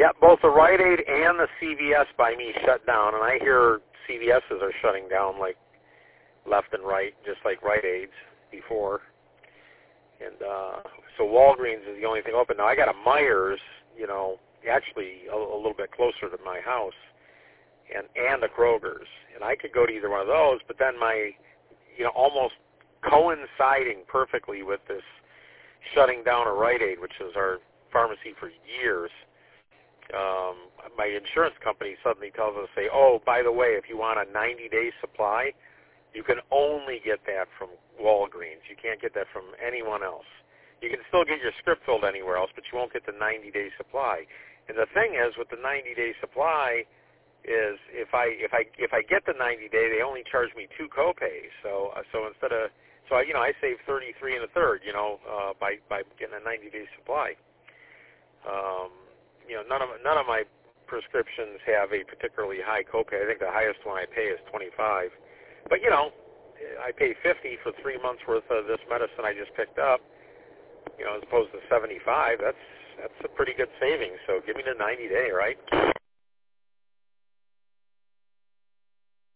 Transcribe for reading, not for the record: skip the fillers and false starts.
Yeah, both the Rite Aid and the CVS by me shut down, and I hear CVS's are shutting down like left and right, just like Rite Aids before. And so Walgreens is the only thing open. Now I got a Meijer's, actually a little bit closer to my house, and a Kroger's, and I could go to either one of those. But then almost coinciding perfectly with this shutting down of Rite Aid, which is our pharmacy for years, my insurance company suddenly tells us, oh, by the way, if you want a 90-day supply, you can only get that from Walgreens. You can't get that from anyone else. You can still get your script filled anywhere else, but you won't get the 90-day supply. And the thing is, with the 90-day supply, is if I get the 90-day, they only charge me 2 copays. So instead of I save 33 1/3, by getting a 90-day supply. None of my prescriptions have a particularly high copay. I think the highest one I pay is $25. But I pay $50 for 3 months worth of this medicine I just picked up. As opposed to $75. That's a pretty good savings. So give me the 90-day, right?